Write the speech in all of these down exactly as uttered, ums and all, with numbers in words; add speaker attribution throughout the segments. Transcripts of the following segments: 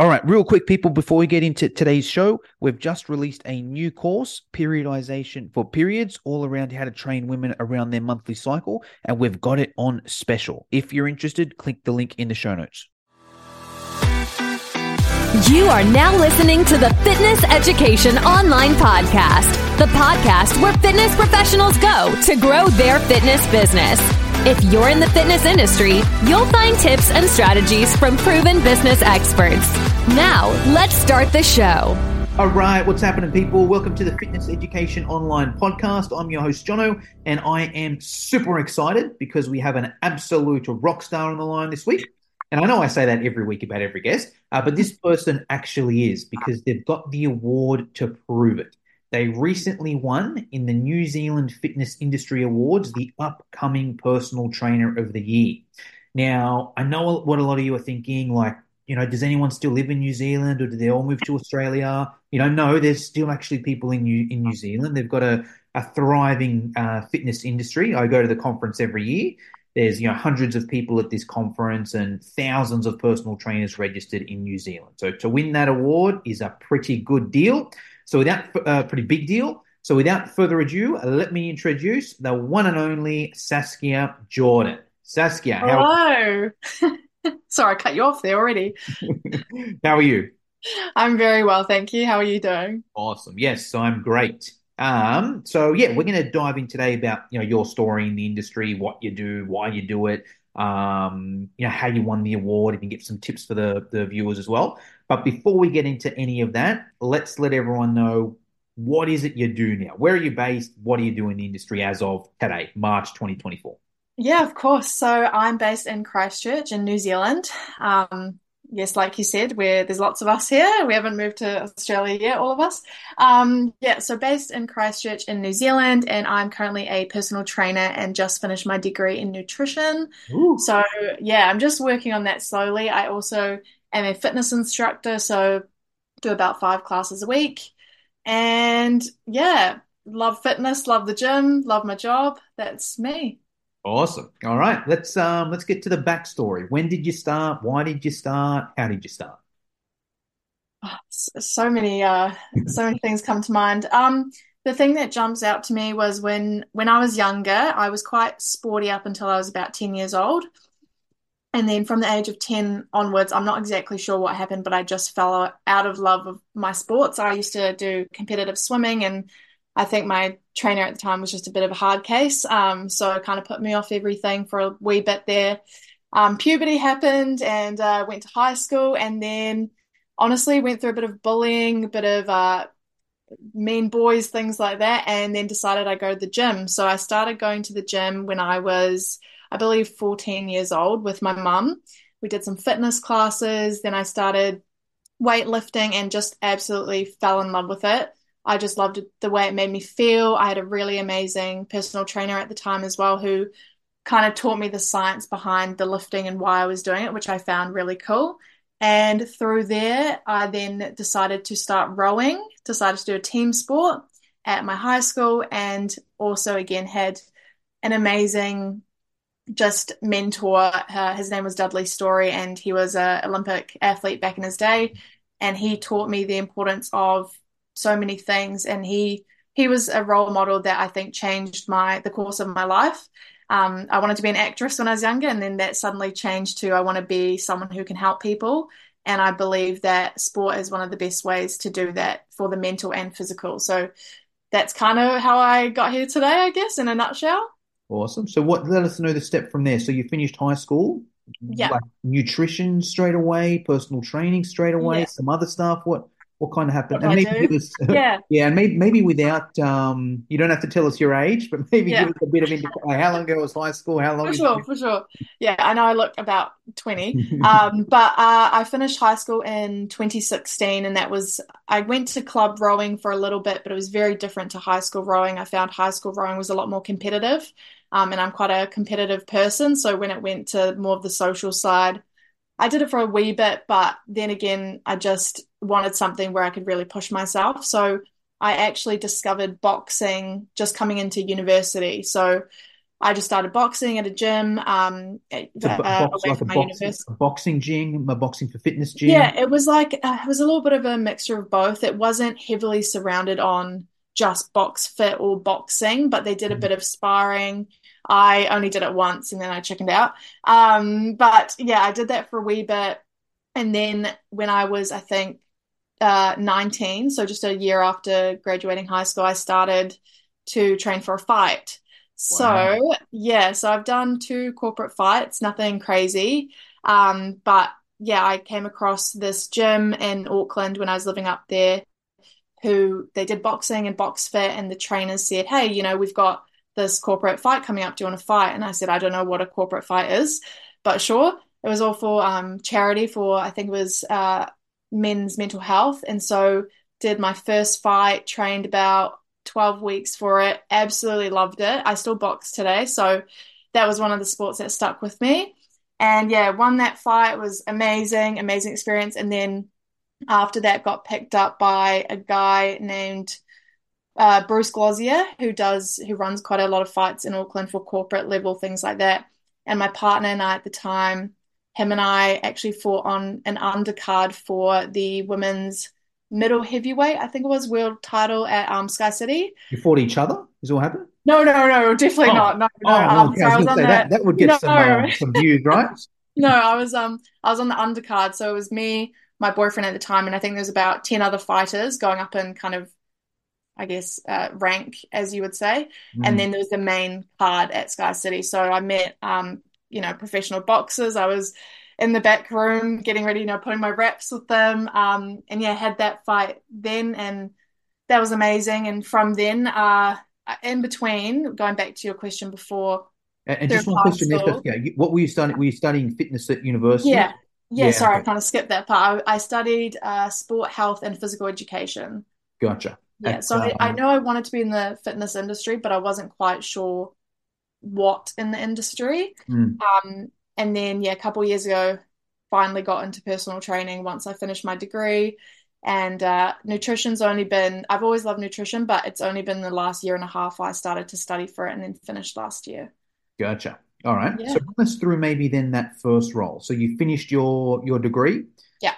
Speaker 1: All right, real quick, people, before we get into today's show, we've just released a new course, Periodization for Periods, all around how to train women around their monthly cycle, and we've got it on special. If you're interested, click the link in the show notes.
Speaker 2: You are now listening to the Fitness Education Online Podcast, the podcast where fitness professionals go to grow their fitness business. If you're in the fitness industry, you'll find tips and strategies from proven business experts. Now, let's start the show.
Speaker 1: All right, what's happening, people? Welcome to the Fitness Education Online Podcast. I'm your host, Jono, and I am super excited because we have an absolute rock star on the line this week. And I know I say that every week about every guest, uh, but this person actually is, because they've got the award to prove it. They recently won in the New Zealand Fitness Industry Awards, the upcoming Personal Trainer of the Year. Now, I know what a lot of you are thinking, like, you know, does anyone still live in New Zealand, or do they all move to Australia? You know, no, there's still actually people in New, in New Zealand. They've got a, a thriving uh, fitness industry. I go to the conference every year. There's, you know, hundreds of people at this conference and thousands of personal trainers registered in New Zealand. So to win that award is a pretty good deal. So without a uh, pretty big deal. So without further ado, let me introduce the one and only Saskia Jordan. Saskia,
Speaker 3: hello. Sorry, I cut you off there already.
Speaker 1: How are you?
Speaker 3: I'm very well, thank you. How are you doing?
Speaker 1: Awesome. Yes, I'm great. Um, so yeah, we're going to dive in today about, you know, your story in the industry, what you do, why you do it, um, you know, how you won the award, and you get some tips for the, the viewers as well. But before we get into any of that, let's let everyone know, what is it you do now? Where are you based? What do you do in the industry as of today, March twenty twenty-four?
Speaker 3: Yeah, of course. So I'm based in Christchurch in New Zealand. Um, yes, like you said, where there's lots of us here. We haven't moved to Australia yet, all of us. Um, yeah, so based in Christchurch in New Zealand, and I'm currently a personal trainer and just finished my degree in nutrition. Ooh. So yeah, I'm just working on that slowly. I also am a fitness instructor, so do about five classes a week. And yeah, love fitness, love the gym, love my job. That's me.
Speaker 1: Awesome. All right, let's um let's get to the backstory. When did you start? Why did you start? How did you start?
Speaker 3: Oh, so many uh so many things come to mind. Um, the thing that jumps out to me was when when I was younger, I was quite sporty up until I was about ten years old. And then from the age of ten onwards, I'm not exactly sure what happened, but I just fell out of love of my sports. I used to do competitive swimming, and I think my trainer at the time was just a bit of a hard case. Um, so it kind of put me off everything for a wee bit there. Um, puberty happened, and uh, went to high school, and then honestly went through a bit of bullying, a bit of uh, mean boys, things like that, and then decided I'd go to the gym. So I started going to the gym when I was, I believe, fourteen years old with my mum. We did some fitness classes. Then I started weightlifting and just absolutely fell in love with it. I just loved it, the way it made me feel. I had a really amazing personal trainer at the time as well, who kind of taught me the science behind the lifting and why I was doing it, which I found really cool. And through there, I then decided to start rowing, decided to do a team sport at my high school, and also again had an amazing just mentor. Uh, his name was Dudley Story, and he was an Olympic athlete back in his day. And he taught me the importance of so many things. And he he was a role model that I think changed my the course of my life. Um, I wanted to be an actress when I was younger, and then that suddenly changed to I want to be someone who can help people. And I believe that sport is one of the best ways to do that for the mental and physical. So that's kind of how I got here today, I guess, in a nutshell.
Speaker 1: Awesome. So what, let us know the step from there. So you finished high school,
Speaker 3: yeah.
Speaker 1: Like nutrition straight away, personal training straight away,
Speaker 3: yeah.
Speaker 1: some other stuff. What what kind of happened?
Speaker 3: What
Speaker 1: and
Speaker 3: I
Speaker 1: maybe
Speaker 3: do?
Speaker 1: give us,
Speaker 3: yeah,
Speaker 1: yeah, and maybe maybe without um, you don't have to tell us your age, but maybe
Speaker 3: yeah.
Speaker 1: give us a bit of indication. How long ago was high school? How long?
Speaker 3: For sure, you- for sure. Yeah, I know I look about twenty, um, but uh, I finished high school in twenty sixteen, and that was I went to club rowing for a little bit, but it was very different to high school rowing. I found high school rowing was a lot more competitive, um, and I'm quite a competitive person. So when it went to more of the social side, I did it for a wee bit, but then again, I just wanted something where I could really push myself. So I actually discovered boxing just coming into university. So I just started boxing at a gym um, at,
Speaker 1: It's a bo-
Speaker 3: uh,
Speaker 1: box
Speaker 3: away
Speaker 1: like a
Speaker 3: from my
Speaker 1: boxing
Speaker 3: university.
Speaker 1: a boxing gym, a boxing for fitness gym.
Speaker 3: Yeah, it was like uh, it was a little bit of a mixture of both. It wasn't heavily surrounded on just box fit or boxing, but they did a bit of sparring. I only did it once and then I chickened out. Um, but yeah, I did that for a wee bit. And then when I was, I think, uh, nineteen, so just a year after graduating high school, I started to train for a fight.
Speaker 1: Wow.
Speaker 3: So yeah, so I've done two corporate fights, nothing crazy. Um, but yeah, I came across this gym in Auckland when I was living up there who they did boxing and box fit, and the trainers said, "Hey, you know, we've got this corporate fight coming up. Do you want to fight?" And I said, "I don't know what a corporate fight is, but sure." It was all for um, charity for, I think it was uh, men's mental health. And so did my first fight, trained about twelve weeks for it, absolutely loved it. I still box today. So that was one of the sports that stuck with me. And yeah, won that fight, was amazing, amazing experience. And then after that, got picked up by a guy named uh, Bruce Glossier, who does who runs quite a lot of fights in Auckland for corporate level things like that. And my partner and I at the time, him and I actually fought on an undercard for the women's middle heavyweight, I think it was, world title at um, Sky City.
Speaker 1: You fought each other? Is what happened?
Speaker 3: No, no, no, definitely
Speaker 1: Oh,
Speaker 3: not. No, no.
Speaker 1: oh,
Speaker 3: Um,
Speaker 1: okay. I
Speaker 3: so
Speaker 1: was
Speaker 3: I was
Speaker 1: going to
Speaker 3: on
Speaker 1: say
Speaker 3: the
Speaker 1: that that would get
Speaker 3: no,
Speaker 1: some um, some views, right?
Speaker 3: no. I was um I was on the undercard, so it was me, my boyfriend at the time, and I think there's about ten other fighters going up in kind of, I guess, uh, rank, as you would say. And
Speaker 1: Mm.
Speaker 3: then there was the main card at Sky City. So I met, um, you know, professional boxers. I was in the back room getting ready, you know, putting my reps with them. Um, and yeah, had that fight then, and that was amazing. And from then, uh, in between, going back to your question before,
Speaker 1: And, and
Speaker 3: through
Speaker 1: just one
Speaker 3: high
Speaker 1: question there,
Speaker 3: school.
Speaker 1: Jessica. You- What were you studying? Were you studying fitness at university?
Speaker 3: Yeah, yeah.
Speaker 1: Yeah.
Speaker 3: Sorry, I
Speaker 1: Okay.
Speaker 3: kind of skipped that part. I, I studied uh, sport, health, and physical education.
Speaker 1: Gotcha.
Speaker 3: Yeah,
Speaker 1: At
Speaker 3: so I, I
Speaker 1: um,
Speaker 3: know I wanted to be in the fitness industry, but I wasn't quite sure what in the industry.
Speaker 1: mm,
Speaker 3: Um, and then, yeah, a couple of years ago, finally got into personal training once I finished my degree. And uh, nutrition's only been, I've always loved nutrition, but it's only been the last year and a half I started to study for it and then finished last year.
Speaker 1: gotcha. All right.
Speaker 3: Yeah.
Speaker 1: So run us through maybe then that first role. So you finished your your degree,
Speaker 3: Yeah.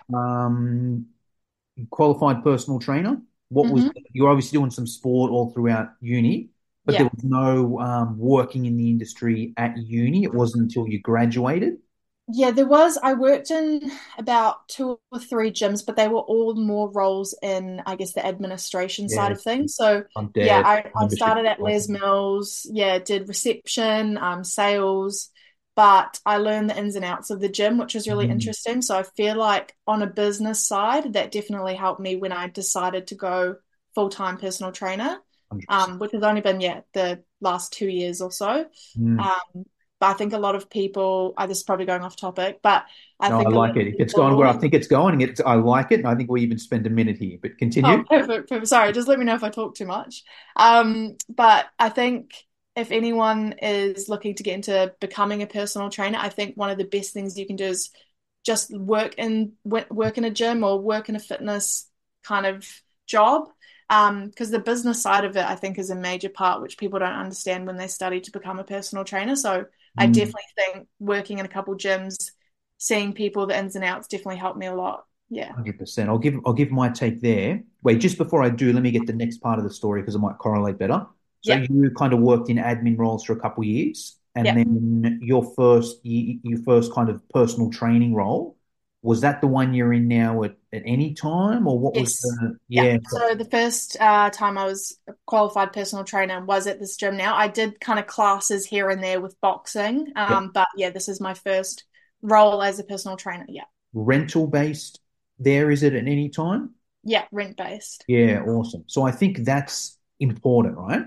Speaker 1: um, qualified personal trainer. What was
Speaker 3: hmm
Speaker 1: you're obviously doing some sport all throughout uni, but there
Speaker 3: Yeah.
Speaker 1: was no um, working in the industry at uni. It wasn't until you graduated.
Speaker 3: Yeah, there was. I worked in about two or three gyms, but they were all more roles in, I guess, the administration side
Speaker 1: Yeah,
Speaker 3: of things. So,
Speaker 1: I'm
Speaker 3: yeah,
Speaker 1: dead.
Speaker 3: I, I
Speaker 1: Membership.
Speaker 3: started at Les Mills, yeah, did reception, um, sales, but I learned the ins and outs of the gym, which was really
Speaker 1: Mm,
Speaker 3: interesting. So I feel like on a business side, that definitely helped me when I decided to go full-time personal trainer,
Speaker 1: one hundred percent.
Speaker 3: um, which has only been, yeah, the last two years or so.
Speaker 1: Mm.
Speaker 3: Um, but I think a lot of people, uh, this is probably going off topic, but I
Speaker 1: No, I
Speaker 3: think a lot
Speaker 1: like
Speaker 3: of
Speaker 1: it. If it's going where I
Speaker 3: people,
Speaker 1: think it's going, it's, I like it, and I think we even spend a minute here. But
Speaker 3: oh,
Speaker 1: continue.
Speaker 3: perfect, perfect. Sorry, just let me know if I talk too much. Um, but I think if anyone is looking to get into becoming a personal trainer, I think one of the best things you can do is just work in wo- work in a gym or work in a fitness kind of job. Um, because the business side of it, I think, is a major part which people don't understand when they study to become a personal trainer. So I
Speaker 1: Mm.
Speaker 3: definitely think working in a couple gyms, seeing people, the ins and outs, definitely helped me a lot. Yeah.
Speaker 1: one hundred percent. I'll give I'll give my take there. Wait, just before I do, let me get the next part of the story because it might correlate better. So
Speaker 3: Yep.
Speaker 1: you kind of worked in admin roles for a couple of years, and
Speaker 3: Yep.
Speaker 1: then your first you, your first kind of personal training role, was that the one you're in now at, at any time, or what was
Speaker 3: Yes.
Speaker 1: the
Speaker 3: Yeah.
Speaker 1: yeah, so-
Speaker 3: So the first uh, time I was a qualified personal trainer was at this gym now. I did kind of classes here and there with boxing.
Speaker 1: yeah,
Speaker 3: Um, but yeah, this is my first role as a personal trainer. Yeah.
Speaker 1: rental based there, is it at any time?
Speaker 3: Yeah, rent based.
Speaker 1: Yeah, awesome. So I think that's important, right?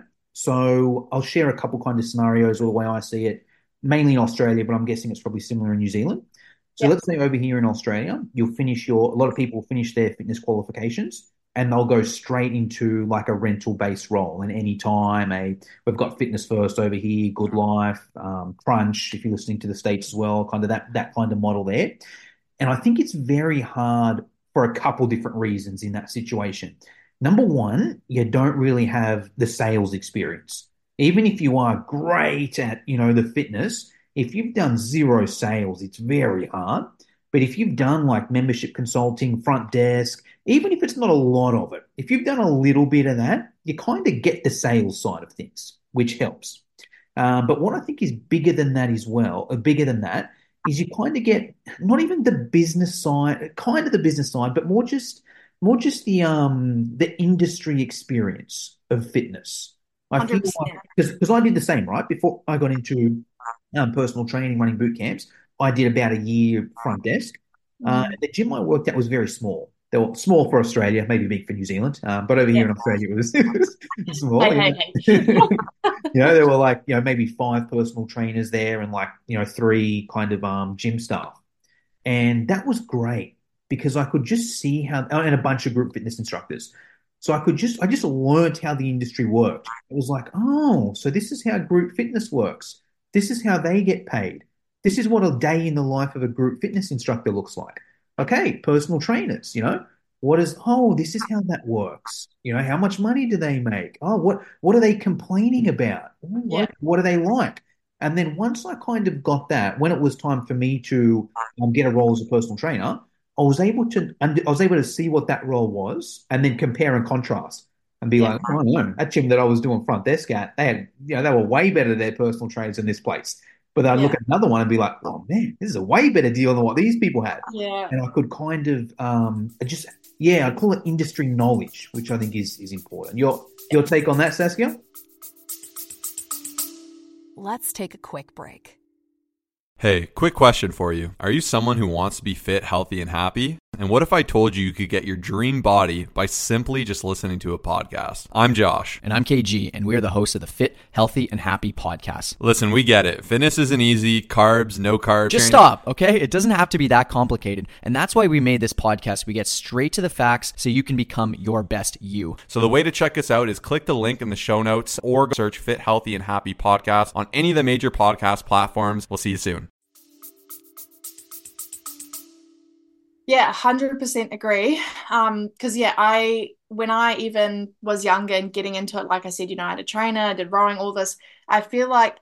Speaker 1: So I'll share a couple kind of scenarios or the way I see it, mainly in Australia, but I'm guessing it's probably similar in New Zealand. So
Speaker 3: Yeah.
Speaker 1: let's say over here in Australia, you'll finish your, a lot of people finish their fitness qualifications and they'll go straight into like a rental based role. And any time a, we've got Fitness First over here, Good Life, um, Crunch, if you're listening to the States as well, kind of that, that kind of model there. And I think it's very hard for a couple different reasons in that situation. Number one, you don't really have the sales experience. Even if you are great at, you know, the fitness, if you've done zero sales, it's very hard. But if you've done like membership consulting, front desk, even if it's not a lot of it, if you've done a little bit of that, you kind of get the sales side of things, which helps. Um, but what I think is bigger than that as well, or bigger than that, is you kind of get not even the business side, kind of the business side, but more just more just the um the industry experience of fitness. I feel like
Speaker 3: one hundred percent.
Speaker 1: because because I did the same, right? Before I got into um, personal training, running boot camps, I did about a year front desk. Uh,
Speaker 3: Mm.
Speaker 1: the gym I worked at was very small. They were small for Australia, maybe big for New Zealand, um, but over here
Speaker 3: Yeah.
Speaker 1: in Australia it was, it was small.
Speaker 3: Hey,
Speaker 1: You
Speaker 3: hey,
Speaker 1: know?
Speaker 3: hey.
Speaker 1: You know, there were like, you know, maybe five personal trainers there and like, you know, three kind of um gym staff. And that was great because I could just see how, oh, and a bunch of group fitness instructors. So I could just, I just learned how the industry worked. It was like, oh, so this is how group fitness works. This is how they get paid. This is what a day in the life of a group fitness instructor looks like. Okay, personal trainers, you know, what is, oh, this is how that works. You know, how much money do they make? Oh, what, what are they complaining about?
Speaker 3: Yeah.
Speaker 1: What, what are they like? And then once I kind of got that, when it was time for me to um, get a role as a personal trainer, I was able to I was able to see what that role was and then compare and contrast and be
Speaker 3: Yeah.
Speaker 1: like, oh no, that gym that I was doing front desk at, they had, you know, they were way better their personal trainers than this place. But then I'd look
Speaker 3: Yeah.
Speaker 1: at another one and be like, oh man, this is a way better deal than what these people had.
Speaker 3: Yeah.
Speaker 1: And I could kind of um just yeah, I'd call it industry knowledge, which I think is is important. Your your take on that, Saskia?
Speaker 2: Let's take a quick break.
Speaker 4: Hey, quick question for you. Are you someone who wants to be fit, healthy, and happy? And what if I told you you could get your dream body by simply just listening to a podcast? I'm Josh.
Speaker 5: And I'm K G, and we are the hosts of the Fit, Healthy, and Happy podcast.
Speaker 4: Listen, we get it. Fitness isn't easy. Carbs, no carbs.
Speaker 5: Just stop, okay? It doesn't have to be that complicated. And that's why we made this podcast. We get straight to the facts so you can become your best you.
Speaker 4: So the way to check us out is click the link in the show notes or search Fit, Healthy, and Happy podcast on any of the major podcast platforms. We'll see you soon.
Speaker 3: Yeah, one hundred percent agree. Um, because yeah, I when I even was younger and getting into it, like I said, you know, I had a trainer, I did rowing, all this. I feel like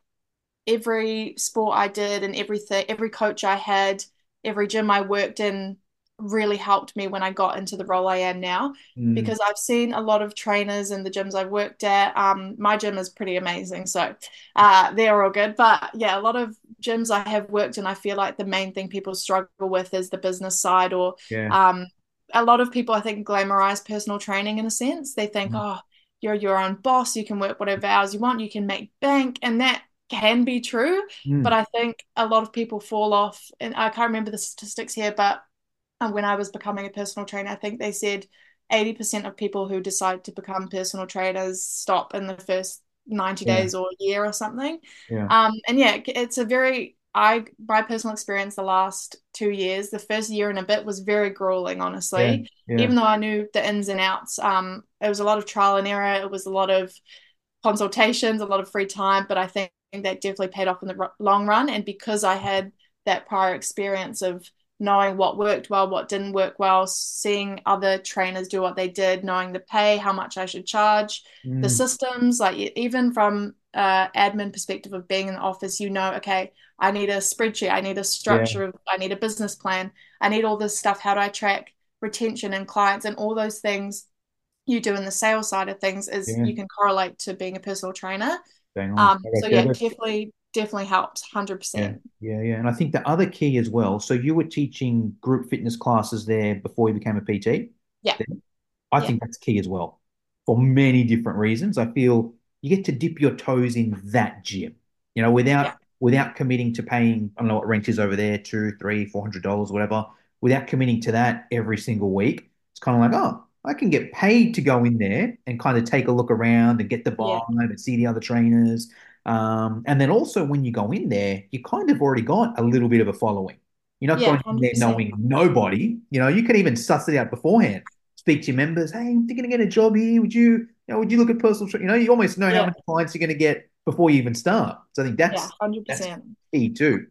Speaker 3: every sport I did and everything, every coach I had, every gym I worked in really helped me when I got into the role I am now.
Speaker 1: Mm.
Speaker 3: Because I've seen a lot of trainers in the gyms I've worked at. Um, my gym is pretty amazing, so uh, they're all good. But yeah, a lot of gyms I have worked in, I feel like the main thing people struggle with is the business side, or
Speaker 1: Yeah.
Speaker 3: um, a lot of people I think glamorize personal training in a sense. They think,
Speaker 1: Mm.
Speaker 3: oh, you're your own boss, you can work whatever hours you want, you can make bank, and that can be true.
Speaker 1: Mm.
Speaker 3: But I think a lot of people fall off, and I can't remember the statistics here, but uh, when I was becoming a personal trainer, I think they said eighty percent of people who decide to become personal trainers stop in the first ninety
Speaker 1: Yeah.
Speaker 3: days or a year or something.
Speaker 1: Yeah.
Speaker 3: Um, and yeah, it's a very, I, my personal experience the last two years, the first year and a bit was very grueling, honestly.
Speaker 1: Yeah. Yeah.
Speaker 3: Even though I knew the ins and outs, um, it was a lot of trial and error. It was a lot of consultations, a lot of free time, but I think that definitely paid off in the long run. And because I had that prior experience of knowing what worked well, what didn't work well, seeing other trainers do what they did, knowing the pay, how much I should charge,
Speaker 1: Mm.
Speaker 3: the systems, like even from uh admin perspective of being in the office, you know, okay, I need a spreadsheet, I need a structure, of, I need a business plan, I need all this stuff. How do I track retention and clients and all those things you do in the sales side of things is
Speaker 1: Yeah.
Speaker 3: you can correlate to being a personal trainer.
Speaker 1: Bang on.
Speaker 3: Um,
Speaker 1: Okay,
Speaker 3: so
Speaker 1: yeah,
Speaker 3: yeah,
Speaker 1: that's-
Speaker 3: definitely, definitely helps, one hundred
Speaker 1: Yeah,
Speaker 3: percent.
Speaker 1: yeah, yeah. And I think the other key as well. So you were teaching group fitness classes there before you became a P T.
Speaker 3: Yeah.
Speaker 1: I
Speaker 3: Yeah.
Speaker 1: think that's key as well for many different reasons. I feel you get to dip your toes in that gym, you know, without
Speaker 3: Yeah.
Speaker 1: without committing to paying, I don't know what rent is over there, two, three, four hundred dollars, whatever, without committing to that every single week. It's kind of like, oh, I can get paid to go in there and kind of take a look around and get the
Speaker 3: Yeah.
Speaker 1: vibe and see the other trainers. Um, and then also when you go in there, you kind of already got a little bit of a following. You're not
Speaker 3: Yeah,
Speaker 1: going in
Speaker 3: one hundred
Speaker 1: there
Speaker 3: percent.
Speaker 1: knowing nobody. You know, you can even suss it out beforehand. Speak to your members. Hey, I'm thinking of getting a job here. Would you, you know, would you look at personal tra-" You know, you almost know how
Speaker 3: Yeah.
Speaker 1: many clients you're going to get before you even start. So I think
Speaker 3: Yeah,
Speaker 1: that's
Speaker 3: one hundred
Speaker 1: that's
Speaker 3: percent.
Speaker 1: key too.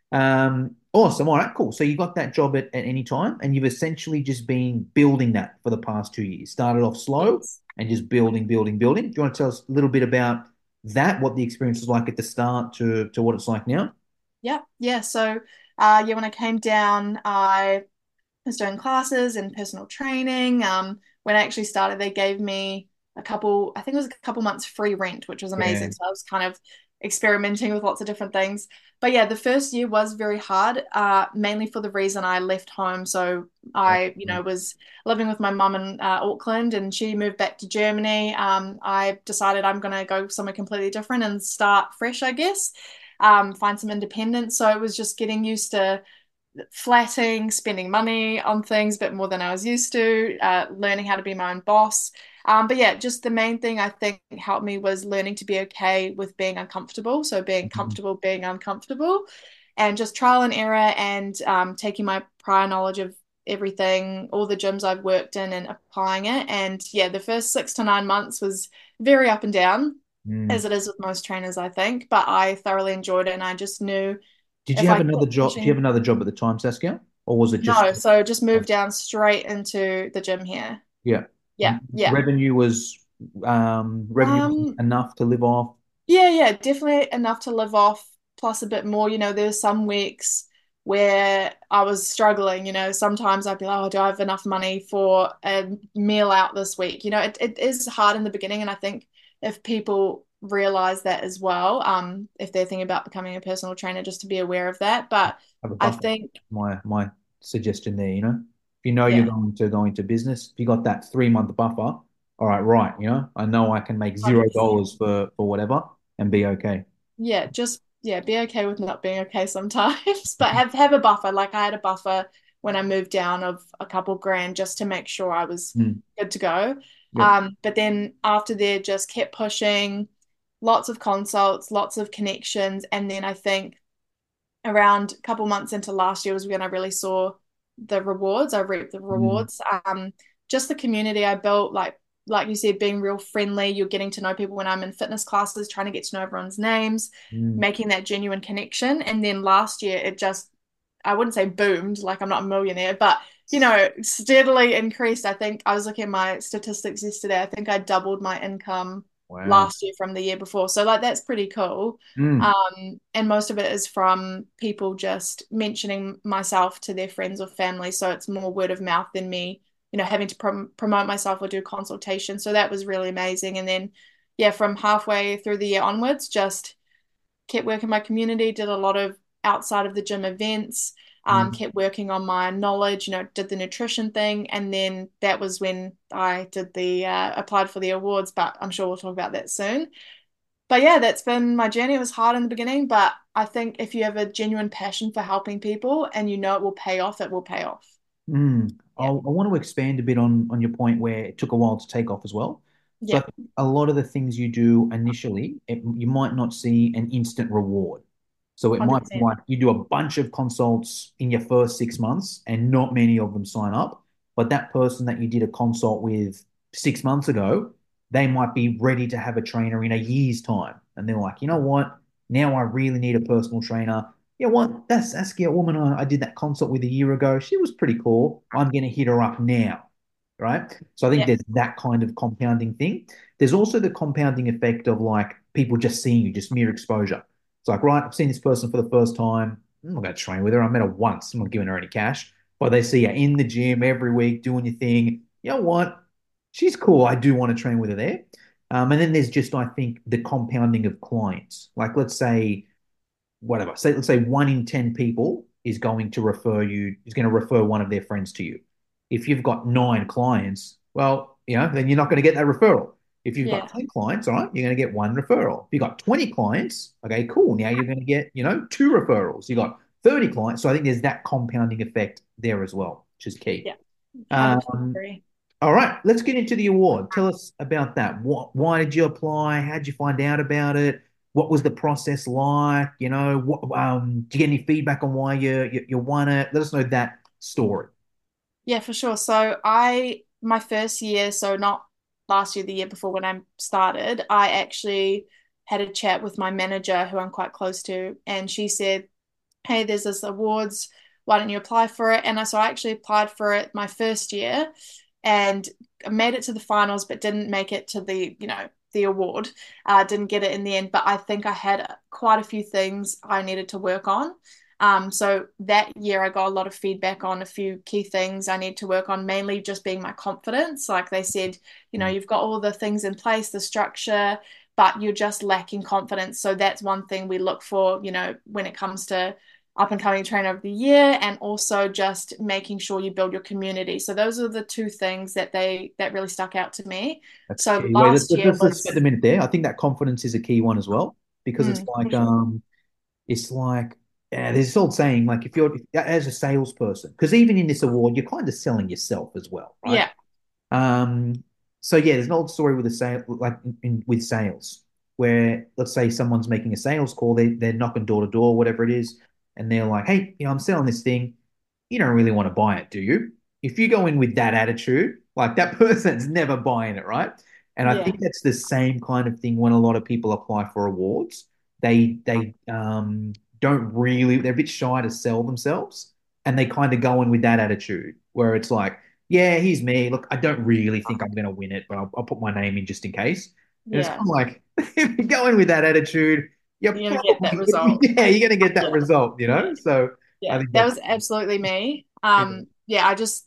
Speaker 1: Um, awesome. All right, cool. So you got that job at, at any time, and you've essentially just been building that for the past two years. Started off slow
Speaker 3: Yes.
Speaker 1: and just building, building, building. Do you want to tell us a little bit about that, what the experience was like at the start to to what it's like now?
Speaker 3: Yeah, yeah. So, uh, yeah, when I came down, I was doing classes and personal training. Um, when I actually started, they gave me a couple, I think it was a couple months free rent, which was
Speaker 1: Yeah.
Speaker 3: amazing. So I was kind of experimenting with lots of different things. But yeah, the first year was very hard, uh, mainly for the reason I left home. So I, you know, was living with my mum in uh, Auckland, and she moved back to Germany. Um, I decided I'm going to go somewhere completely different and start fresh, I guess, um, find some independence. So it was just getting used to flatting, spending money on things a bit more than I was used to, uh, learning how to be my own boss. Um, but yeah, just the main thing I think helped me was learning to be okay with being uncomfortable. So being
Speaker 1: Mhm.
Speaker 3: comfortable being uncomfortable, and just trial and error, and um, taking my prior knowledge of everything, all the gyms I've worked in, and applying it. And yeah, the first six to nine months was very up and down,
Speaker 1: Mm.
Speaker 3: as it is with most trainers, I think. But I thoroughly enjoyed it, and I just knew
Speaker 1: Did you
Speaker 3: if
Speaker 1: have
Speaker 3: I
Speaker 1: another
Speaker 3: kept
Speaker 1: job? Did you have
Speaker 3: pushing.
Speaker 1: another job at the time, Saskia, or was it just
Speaker 3: No, so just moved down straight into the gym here.
Speaker 1: yeah?
Speaker 3: Yeah, yeah.
Speaker 1: Revenue was um, revenue was
Speaker 3: Um,
Speaker 1: enough to live off.
Speaker 3: yeah, yeah, definitely enough to live off, plus a bit more. You know, there's some weeks where I was struggling, you know, sometimes I'd be like, oh, do I have enough money for a meal out this week? You know, it, it is hard in the beginning, and I think if people realize that as well, um, if they're thinking about becoming a personal trainer, just to be aware of that. But
Speaker 1: Have a
Speaker 3: I
Speaker 1: buffer.
Speaker 3: think,
Speaker 1: My my suggestion there, you know, if you know you're
Speaker 3: yeah,
Speaker 1: going to go into business, if you got that three month buffer, all right, right, you know, I know I can make zero
Speaker 3: one hundred percent.
Speaker 1: dollars for for whatever and be okay.
Speaker 3: Yeah, just yeah, be okay with not being okay sometimes, but have have a buffer. Like I had a buffer when I moved down of a couple grand just to make sure I was
Speaker 1: Mm.
Speaker 3: good to go.
Speaker 1: Yep.
Speaker 3: Um, but then after there, just kept pushing, lots of consults, lots of connections, and then I think around a couple months into last year was when I really saw the rewards. I reaped the
Speaker 1: Mm.
Speaker 3: rewards. Um, just the community I built, like like you said, being real friendly. You're getting to know people when I'm in fitness classes, trying to get to know everyone's names,
Speaker 1: Mm.
Speaker 3: making that genuine connection. And then last year, it just, I wouldn't say boomed, like I'm not a millionaire, but you know, steadily increased. I think I was looking at my statistics yesterday. I think I doubled my income
Speaker 1: Wow.
Speaker 3: last year from the year before. So like that's pretty cool.
Speaker 1: Mm.
Speaker 3: Um, and most of it is from people just mentioning myself to their friends or family. So it's more word of mouth than me, you know, having to prom promote myself or do consultation. So that was really amazing. And then, yeah, from halfway through the year onwards, just kept working my community, did a lot of outside of the gym events, um,
Speaker 1: Mm.
Speaker 3: kept working on my knowledge, you know, did the nutrition thing. And then that was when I did the, uh, applied for the awards, but I'm sure we'll talk about that soon. But yeah, that's been my journey. It was hard in the beginning, but I think if you have a genuine passion for helping people and you know it will pay off, it will pay off.
Speaker 1: Mm.
Speaker 3: Yeah.
Speaker 1: I'll, I want to expand a bit on on your point where it took a while to take off as well. So I
Speaker 3: Yeah.
Speaker 1: think a lot of the things you do initially, it, you might not see an instant reward. So it might be
Speaker 3: one hundred percent.
Speaker 1: like you do a bunch of consults in your first six months and not many of them sign up. But that person that you did a consult with six months ago, they might be ready to have a trainer in a year's time. And they're like, you know what? Now I really need a personal trainer. Yeah, what? That's that's a woman I, I did that consult with a year ago. She was pretty cool. I'm going to hit her up now. Right. So I think
Speaker 3: Yeah.
Speaker 1: there's that kind of compounding thing. There's also the compounding effect of like people just seeing you, just mere exposure. It's like, right, I've seen this person for the first time. I'm not going to train with her. I met her once. I'm not giving her any cash. But they see you in the gym every week doing your thing. You know what? She's cool. I do want to train with her there. Um, and then there's just, I think, the compounding of clients. Like, let's say, whatever, say, let's say one in ten people is going to refer you, is going to refer one of their friends to you. If you've got nine clients, well, you know, then you're not going to get that referral. If you've got
Speaker 3: Yeah.
Speaker 1: ten clients, all right, you're going to get one referral. If you've got twenty clients, okay, cool. Now you're going to get, you know, two referrals. You've got thirty clients. So I think there's that compounding effect there as well, which is key.
Speaker 3: Yeah. one hundred percent
Speaker 1: Um,
Speaker 3: agree.
Speaker 1: all right, let's get into the award. Tell us about that. What, why did you apply? How did you find out about it? What was the process like? You know, what, um, do you get any feedback on why you, you you won it? Let us know that story.
Speaker 3: Yeah, for sure. So I, my first year, so not last year, the year before when I started, I actually had a chat with my manager who I'm quite close to, and she said, hey, there's this awards, why don't you apply for it? And I, so I actually applied for it my first year and made it to the finals, but didn't make it to the, you know, the award. Uh, didn't get it in the end, but I think I had quite a few things I needed to work on. Um, so that year I got a lot of feedback on a few key things I need to work on, mainly just being my confidence. Like they said, you know, you've got all the things in place, the structure, but you're just lacking confidence. So that's one thing we look for, you know, when it comes to up and coming trainer of the year, and also just making sure you build your community. So those are the two things that they that really stuck out to me.
Speaker 1: That's
Speaker 3: So
Speaker 1: key. Wait, let's,
Speaker 3: last year
Speaker 1: let's, let's spend
Speaker 3: was
Speaker 1: a minute there. I think that confidence is a key one as well, because it's
Speaker 3: mm,
Speaker 1: like, um, it's like, yeah, there's this old saying, like if you're as a salesperson, because even in this award, you're kind of selling yourself as well, right?
Speaker 3: yeah,
Speaker 1: Um, so yeah, there's an old story with a sale, like in, in, with sales, where let's say someone's making a sales call, they they're knocking door to door, whatever it is, and they're like, "Hey, you know, I'm selling this thing. You don't really want to buy it, do you?" If you go in with that attitude, like that person's never buying it, right? And I
Speaker 3: yeah,
Speaker 1: think that's the same kind of thing when a lot of people apply for awards. They they um don't really, they're a bit shy to sell themselves, and they kind of go in with that attitude where it's like, yeah, here's me. Look, I don't really think I'm going to win it, but I'll, I'll put my name in just in case. And it's kind
Speaker 3: yeah.
Speaker 1: of like, if you go in with that attitude, you're
Speaker 3: You're gonna get that
Speaker 1: probably,
Speaker 3: result.
Speaker 1: yeah, you're going to get that
Speaker 3: Yeah,
Speaker 1: result, you know? So I
Speaker 3: yeah.
Speaker 1: think
Speaker 3: That
Speaker 1: that's,
Speaker 3: was absolutely me.
Speaker 1: yeah,
Speaker 3: Um, yeah, I just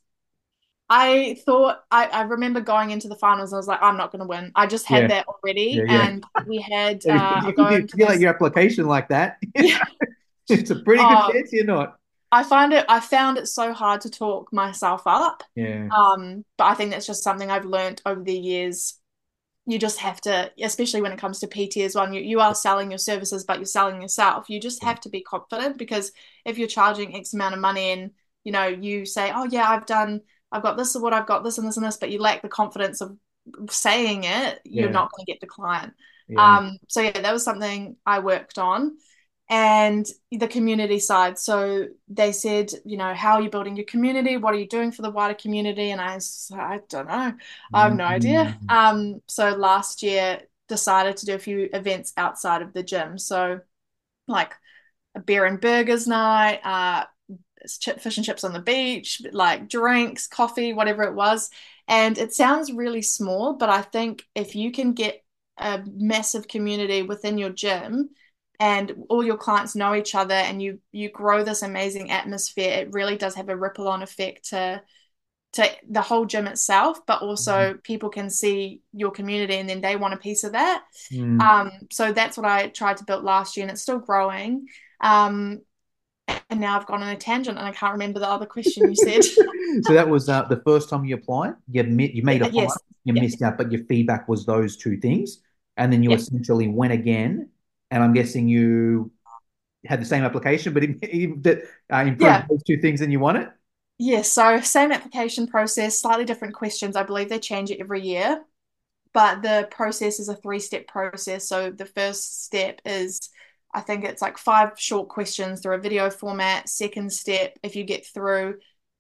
Speaker 3: I thought I, I remember going into the finals, I was like, I'm not gonna win. I just had
Speaker 1: yeah,
Speaker 3: that
Speaker 1: yeah,
Speaker 3: already.
Speaker 1: yeah.
Speaker 3: And we had
Speaker 1: If,
Speaker 3: uh I'll
Speaker 1: if you
Speaker 3: go
Speaker 1: do
Speaker 3: into
Speaker 1: feel like
Speaker 3: this.
Speaker 1: your application like that,
Speaker 3: Yeah.
Speaker 1: it's a pretty good
Speaker 3: Uh,
Speaker 1: chance you're not.
Speaker 3: I find it I found it so hard to talk myself up.
Speaker 1: Yeah.
Speaker 3: Um, but I think that's just something I've learned over the years. You just have to, especially when it comes to P T as well, you, you are selling your services, but you're selling yourself. You just
Speaker 1: Yeah.
Speaker 3: have to be confident, because if you're charging X amount of money and, you know, you say, oh yeah, I've done, I've got this award, I've got this and this and this, but you lack the confidence of saying it, you're
Speaker 1: Yeah.
Speaker 3: not going to get the client.
Speaker 1: Yeah.
Speaker 3: Um, so yeah, that was something I worked on. And the community side. So they said, you know, how are you building your community? What are you doing for the wider community? And I, I don't know. I have no idea.
Speaker 1: Mm.
Speaker 3: Um, so last year decided to do a few events outside of the gym. So like a beer and burgers night, uh, chip, fish and chips on the beach, like drinks, coffee, whatever it was. And it sounds really small, but I think if you can get a massive community within your gym and all your clients know each other and you you grow this amazing atmosphere, it really does have a ripple on effect to to the whole gym itself, but also people can see your community and then they want a piece of that.
Speaker 1: Mm.
Speaker 3: Um, so that's what I tried to build last year, and it's still growing. Um, and now I've gone on a tangent and I can't remember the other question you said.
Speaker 1: So that was uh, the first time you applied. You mi- you made a
Speaker 3: Yeah,
Speaker 1: final,
Speaker 3: yes.
Speaker 1: you
Speaker 3: Yeah.
Speaker 1: missed out, but your feedback was those two things, and then you
Speaker 3: Yeah.
Speaker 1: essentially went again. And I'm guessing you had the same application, but it, it, that uh, improved
Speaker 3: Yeah.
Speaker 1: those two things, and you won it.
Speaker 3: Yeah. So same application process, slightly different questions. I believe they change it every year, but the process is a three-step process. So the first step is, I think it's like five short questions through a video format. Second step, if you get through,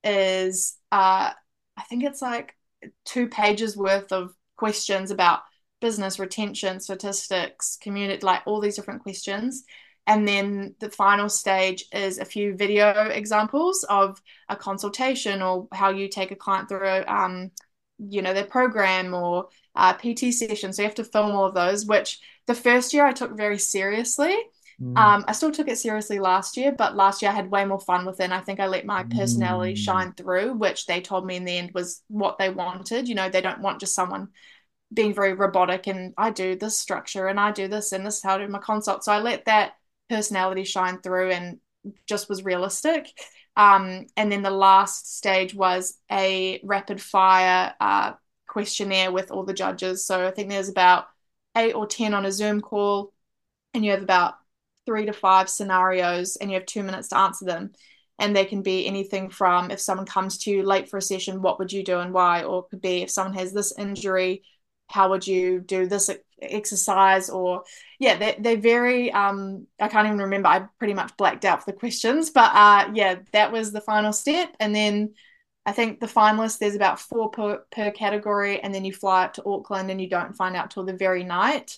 Speaker 3: is uh, I think it's like two pages worth of questions about business, retention, statistics, community, like all these different questions. And then the final stage is a few video examples of a consultation or how you take a client through a, um, you know, their program or uh, P T session. So you have to film all of those, which the first year I took very seriously.
Speaker 1: Mm.
Speaker 3: Um, I still took it seriously last year, but last year I had way more fun with it. And I think I let my personality
Speaker 1: Mm.
Speaker 3: shine through, which they told me in the end was what they wanted. You know, they don't want just someone being very robotic and I do this structure and I do this and this is how I do my consult. So I let that personality shine through and just was realistic. Um, and then the last stage was a rapid fire uh, questionnaire with all the judges. So I think there's about eight or ten on a Zoom call, and you have about three to five scenarios, and you have two minutes to answer them. And they can be anything from, if someone comes to you late for a session, what would you do and why? Or it could be, if someone has this injury, how would you do this exercise? Or yeah, they they vary. Um, I can't even remember. I pretty much blacked out for the questions, but uh, yeah, that was the final step. And then I think the finalists, there's about four per, per category, and then you fly up to Auckland and you don't find out till the very night.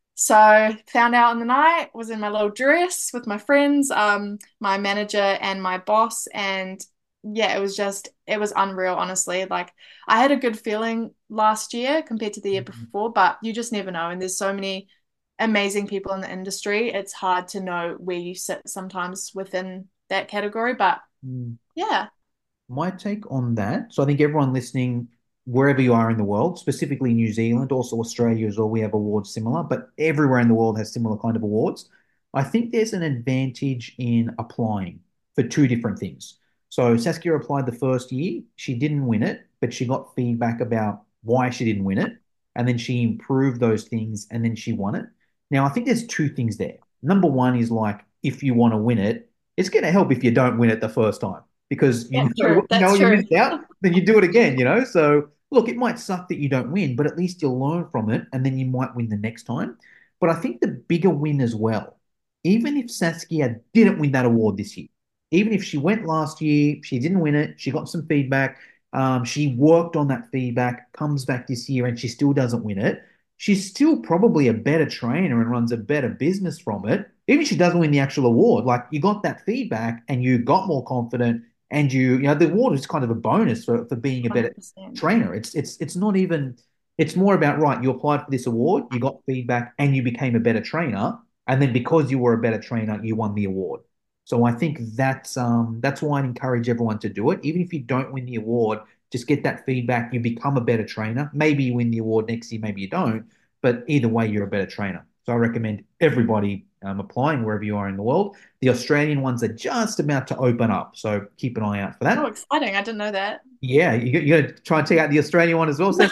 Speaker 3: So found out in the night, was in my little dress with my friends, um, my manager and my boss, and yeah, it was just, it was unreal, honestly. Like, I had a good feeling last year compared to the year before, but you just never know. And there's so many amazing people in the industry. It's hard to know where you sit sometimes within that category. But
Speaker 1: Mm.
Speaker 3: yeah,
Speaker 1: My take on that. So I think everyone listening, wherever you are in the world, specifically New Zealand, also Australia as well, we have awards similar, but everywhere in the world has similar kind of awards. I think there's an advantage in applying for two different things. So Saskia applied the first year. She didn't win it, but she got feedback about why she didn't win it. And then she improved those things and then she won it. Now, I think there's two things there. Number one is like, if you want to win it, it's going to help if you don't win it the first time because you
Speaker 3: that's
Speaker 1: know,
Speaker 3: true.
Speaker 1: you know
Speaker 3: That's
Speaker 1: you
Speaker 3: true.
Speaker 1: missed out, then you do it again, you know? So look, it might suck that you don't win, but at least you'll learn from it and then you might win the next time. But I think the bigger win as well, even if Saskia didn't win that award this year, even if she went last year, she didn't win it, she got some feedback, um, she worked on that feedback, comes back this year and she still doesn't win it, she's still probably a better trainer and runs a better business from it. Even if she doesn't win the actual award, like you got that feedback and you got more confident and you, you know, the award is kind of a bonus for, for being a better
Speaker 3: one hundred percent.
Speaker 1: trainer. It's it's it's not even it's more about right, you applied for this award, you got feedback and you became a better trainer. And then because you were a better trainer, you won the award. So I think that's um that's why I encourage everyone to do it. Even if you don't win the award, just get that feedback. You become a better trainer. Maybe you win the award next year, maybe you don't. But either way, you're a better trainer. So I recommend everybody um, applying wherever you are in the world. The Australian ones are just about to open up, so keep an eye out for
Speaker 3: Oh,
Speaker 1: that.
Speaker 3: exciting. I didn't know that.
Speaker 1: Yeah, you, you got to try and check out the Australian one as well,
Speaker 3: No,
Speaker 1: Seth.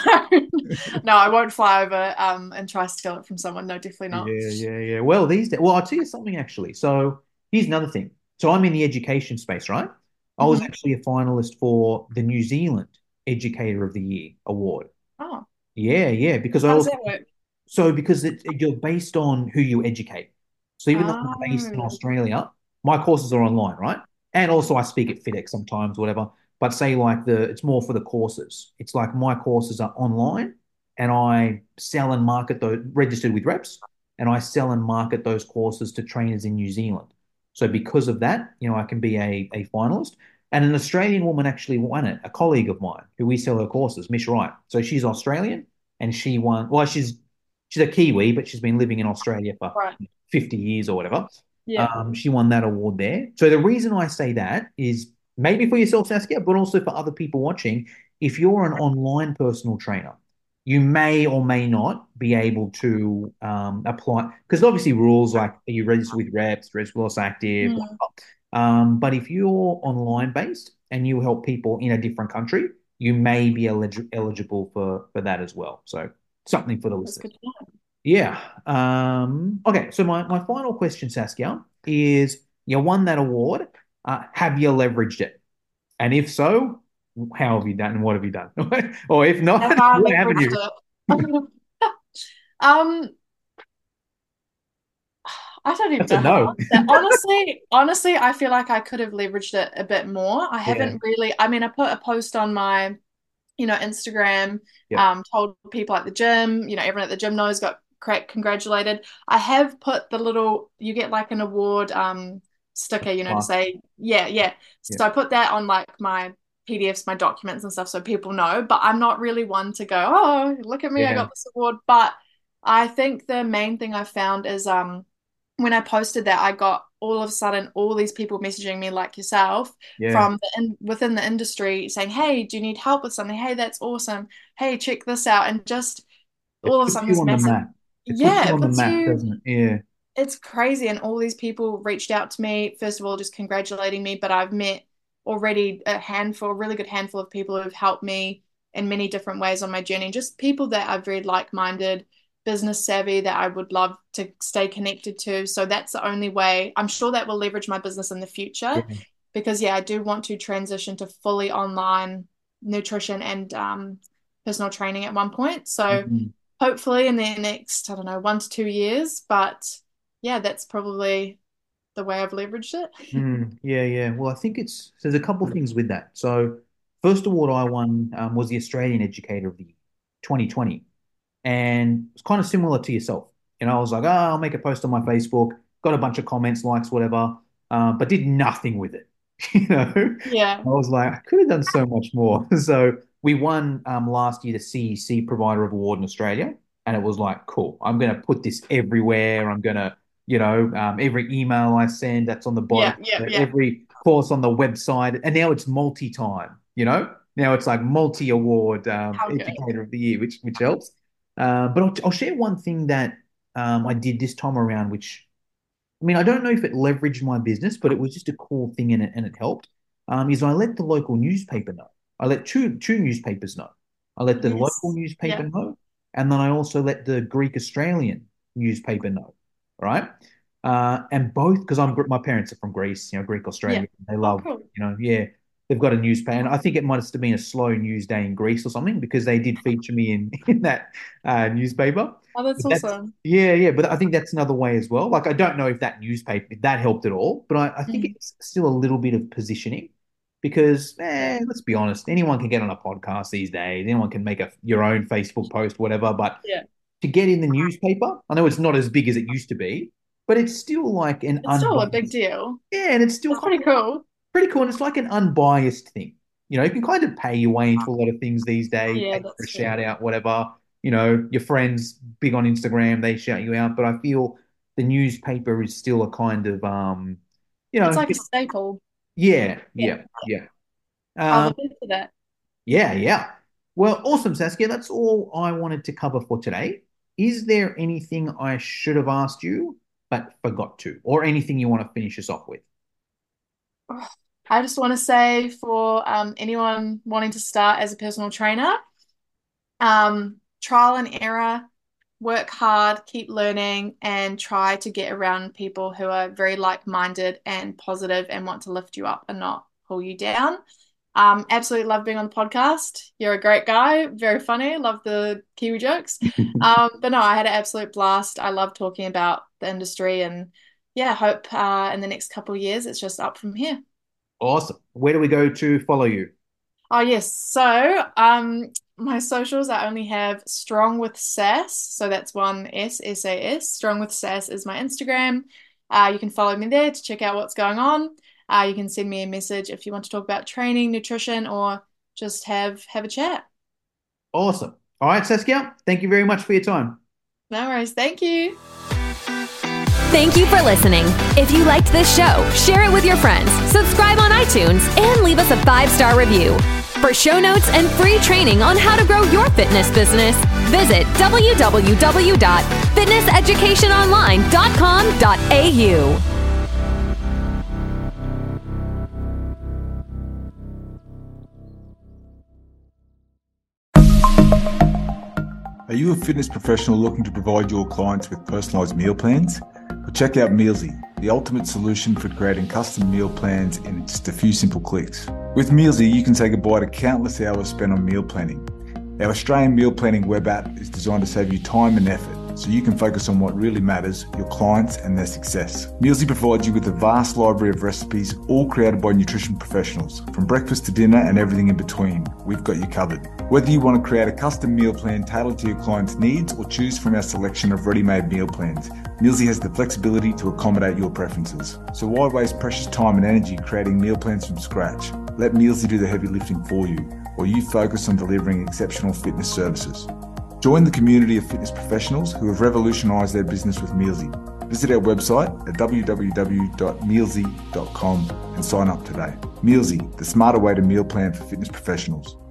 Speaker 3: no, I won't fly over um and try to steal it from someone. No, definitely not.
Speaker 1: Yeah, yeah, yeah. Well, these days, well, I'll tell you something actually. So here's another thing. So I'm in the education space, right? I was
Speaker 3: Hmm.
Speaker 1: actually a finalist for the New Zealand Educator of the Year award.
Speaker 3: Oh,
Speaker 1: Yeah, yeah, because I
Speaker 3: how does
Speaker 1: also
Speaker 3: that work?
Speaker 1: so because it, you're based on who you educate. So even though I'm based in
Speaker 3: Oh,
Speaker 1: Australia, my courses are online, right? And also I speak at FedEx sometimes, whatever. But say like the it's more for the courses. It's like my courses are online and I sell and market those registered with reps and I sell and market those courses to trainers in New Zealand. So because of that, you know, I can be a, a finalist. And an Australian woman actually won it, a colleague of mine who we sell her courses, Miss Wright. So she's Australian and she won. Well, she's she's a Kiwi, but she's been living in Australia for
Speaker 3: right.
Speaker 1: fifty years or whatever.
Speaker 3: Yeah.
Speaker 1: Um, she won that award there. So the reason I say that is maybe for yourself, Saskia, but also for other people watching. If you're an online personal trainer, you may or may not be able to um, apply because obviously rules like are you registered with reps, registered with active, blah,
Speaker 3: Mm,
Speaker 1: blah. Um, but if you're online based and you help people in a different country, you may be elig- eligible for for that as well. So something for the
Speaker 3: that's
Speaker 1: listeners.
Speaker 3: good to know.
Speaker 1: Yeah. Um, okay. So my, my final question, Saskia, is you won that award. Uh, have you leveraged it? And if so, how have you done and what have you done? Or if not,
Speaker 3: Have I
Speaker 1: what haven't you?
Speaker 3: leveraged it? Um, I don't even
Speaker 1: That's a
Speaker 3: know how to
Speaker 1: no.
Speaker 3: answer that. Honestly, honestly, I feel like I could have leveraged it a bit more. I
Speaker 1: Yeah.
Speaker 3: haven't really, I mean, I put a post on my, you know, Instagram,
Speaker 1: Yep.
Speaker 3: um, told people at the gym, you know, everyone at the gym knows, got crack congratulated. I have put the little, you get like an award um sticker, you know, to
Speaker 1: Mark.
Speaker 3: say, yeah, yeah.
Speaker 1: Yeah.
Speaker 3: So I put that on like my P D Fs, my documents and stuff so people know, but I'm not really one to go, oh, look at me, I
Speaker 1: Yeah.
Speaker 3: got this award. But I think the main thing I found is um when I posted that, I got all of a sudden all these people messaging me like yourself
Speaker 1: Yeah.
Speaker 3: from the in, within the industry saying, "Hey, do you need help with something? Hey, that's awesome. Hey, check this out." And just
Speaker 1: It
Speaker 3: all of a
Speaker 1: puts
Speaker 3: sudden
Speaker 1: you
Speaker 3: this
Speaker 1: on the
Speaker 3: massive,
Speaker 1: map. It puts
Speaker 3: yeah,
Speaker 1: you
Speaker 3: it
Speaker 1: on the
Speaker 3: puts
Speaker 1: map,
Speaker 3: you,
Speaker 1: doesn't it? Yeah.
Speaker 3: it's crazy. And all these people reached out to me, first of all, just congratulating me, but I've met already a handful, a really good handful of people who've helped me in many different ways on my journey. Just people that I've very like-minded, business savvy that I would love to stay connected to. So that's the only way. I'm sure that will leverage my business in the future
Speaker 1: Yeah.
Speaker 3: because yeah, I do want to transition to fully online nutrition and um, personal training at one point. So
Speaker 1: Mhm.
Speaker 3: hopefully in the next, I don't know, one to two years. But yeah, that's probably the way I've leveraged it.
Speaker 1: Mm, yeah, yeah. Well, I think it's there's a couple of things with that. So, first award I won um, was the Australian Educator of the Year, twenty twenty, and it's kind of similar to yourself. You know, I was like, oh, I'll make a post on my Facebook, got a bunch of comments, likes, whatever, uh, but did nothing with it. you know?
Speaker 3: Yeah.
Speaker 1: I was like, I could have done so much more. So we won um, last year the C E C Provider of Award in Australia. And it was like, cool, I'm going to put this everywhere. I'm going to, you know, um, every email I send, that's on the
Speaker 3: Yeah.
Speaker 1: bottom,
Speaker 3: Yeah. Yeah.
Speaker 1: every course on the website. And now it's multi-time, you know? Now it's like multi-award um,
Speaker 3: How good.
Speaker 1: educator of the year, which which helps. Uh, but I'll, I'll share one thing that um, I did this time around, which I mean, I don't know if it leveraged my business, but it was just a cool thing in it and it helped. Um, is I let the local newspaper know. I let two two newspapers know. I let the
Speaker 3: Yes.
Speaker 1: local newspaper
Speaker 3: Yeah.
Speaker 1: know, and then I also let the Greek Australian newspaper know. Right? Uh, and both because I'm my parents are from Greece, you know, Greek
Speaker 3: Yeah.
Speaker 1: Australia. They
Speaker 3: Oh,
Speaker 1: love,
Speaker 3: cool.
Speaker 1: you know, yeah, they've got a newspaper, and I think it might have been a slow news day in Greece or something because they did feature me in in that uh, newspaper.
Speaker 3: Oh, that's
Speaker 1: But that's
Speaker 3: awesome.
Speaker 1: yeah, yeah. But I think that's another way as well. Like I don't know if that newspaper if that helped at all, but I, I think
Speaker 3: Mhm.
Speaker 1: it's still a little bit of positioning because,
Speaker 3: Yeah.
Speaker 1: eh, let's be honest, anyone can get on a podcast these days. Anyone can make a your own Facebook post, whatever. But
Speaker 3: Yeah.
Speaker 1: to get in the newspaper, I know it's not as big as it used to be, but it's still like an
Speaker 3: It's still a big
Speaker 1: unbiased.
Speaker 3: deal.
Speaker 1: Yeah, and it's still
Speaker 3: That's
Speaker 1: kind
Speaker 3: pretty
Speaker 1: of
Speaker 3: cool.
Speaker 1: pretty cool, and it's like an unbiased thing. You know, you can kind of pay your way into a lot of things these days,
Speaker 3: Yeah,
Speaker 1: pay for a
Speaker 3: that's true.
Speaker 1: shout out, whatever. You know, your friends big on Instagram, they shout you out. But I feel the newspaper is still a kind of um, you
Speaker 3: It's
Speaker 1: know,
Speaker 3: like a staple.
Speaker 1: yeah,
Speaker 3: Yeah.
Speaker 1: yeah, yeah.
Speaker 3: I'll
Speaker 1: Um,
Speaker 3: look into that.
Speaker 1: yeah, yeah. Well, awesome, Saskia. That's all I wanted to cover for today. Is there anything I should have asked you but forgot to, or anything you want to finish us off with?
Speaker 3: I just want to say for um, anyone wanting to start as a personal trainer, um, trial and error, work hard, keep learning, and try to get around people who are very like-minded and positive and want to lift you up and not pull you down. Um, absolutely love being on the podcast. You're a great guy, very funny. Love the Kiwi jokes. Um, but no, I had an absolute blast. I love talking about the industry, and yeah, hope uh, in the next couple of years it's just up from here.
Speaker 1: Awesome. Where do we go to follow you?
Speaker 3: Oh yes. So um my socials I only have Strong with Sass. So that's one S, S A S. Strong with Sass is my Instagram. Uh, you can follow me there to check out what's going on. Uh, you can send me a message if you want to talk about training, nutrition, or just have have a chat.
Speaker 1: Awesome. All right, Saskia, thank you very much for your time.
Speaker 3: No worries. Thank you.
Speaker 2: Thank you for listening. If you liked this show, share it with your friends, subscribe on iTunes, and leave us a five-star review. For show notes and free training on how to grow your fitness business, visit w w w dot fitness education online dot com dot a u.
Speaker 6: Are you a fitness professional looking to provide your clients with personalised meal plans? Well, check out Mealsy, the ultimate solution for creating custom meal plans in just a few simple clicks. With Mealsy, you can say goodbye to countless hours spent on meal planning. Our Australian meal planning web app is designed to save you time and effort, so you can focus on what really matters, your clients and their success. Mealsy provides you with a vast library of recipes, all created by nutrition professionals. From breakfast to dinner and everything in between, we've got you covered. Whether you want to create a custom meal plan tailored to your client's needs or choose from our selection of ready-made meal plans, Mealsy has the flexibility to accommodate your preferences. So why waste precious time and energy creating meal plans from scratch? Let Mealsy do the heavy lifting for you, or you focus on delivering exceptional fitness services. Join the community of fitness professionals who have revolutionised their business with Mealsy. Visit our website at w w w dot mealsy dot com and sign up today. Mealsy, the smarter way to meal plan for fitness professionals.